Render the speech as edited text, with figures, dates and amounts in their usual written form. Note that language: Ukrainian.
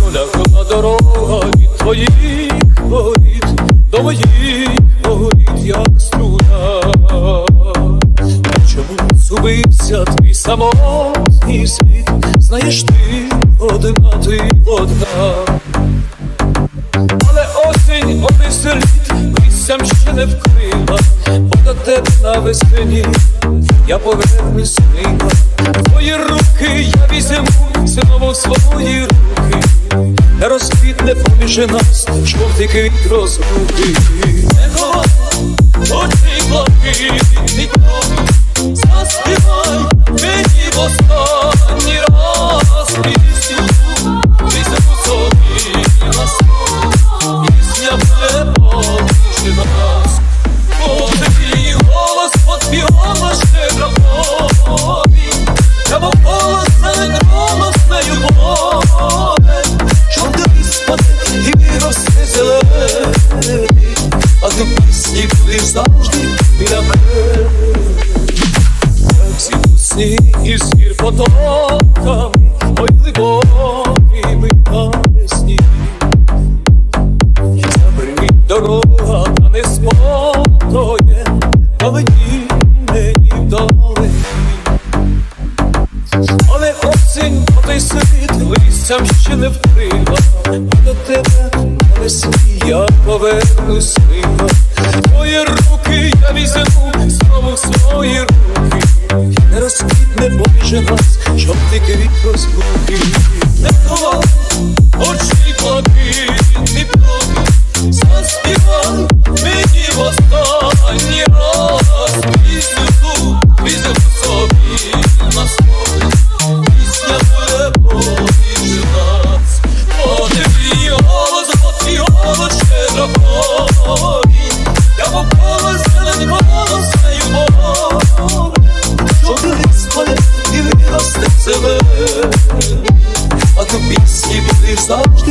пролягла дорога від твоїх воріт до моїх воріт, як струна. Чому зубився твій самотній світ? Знаєш, ти одна, ти одна. Але осінь обійся літ, листям ще не вкрила, бо до тебе навесні я повернусь мила. Твої руки я візьму знову в свої руки, не розквітне поміж нас жовтий квіт розлуки. Небо, очі блакитні крові, заспівай мені в останній раз пісню, візьму собі на свою, пісня буде поміж нас. О, твій голос, твій голос щедра пові, я б голос не голос не любові, жовтий спаде і виросте зелений, а ти пісні будеш завжди біля мене. Як зі із гір потоками, ой, глибокими навесні, забринить дорога, та не спокоє, вдалині, мені вдалині. Але осінь по той світ листям ще не вкрила, до тебе навесні я повернусь мила. Твої руки я візьму знову в свої руки, не розквітне поміж нас жовтий квіт розлуки. Небо, очі блакитні крові, заспівай мені в останній раз пісню, візьму собі на свою, пісня буде поміж нас. О, твій голос щедро пові, я б голос не голос не любові, жовтий спаде і виросте зелений, а ти пісні будеш завжди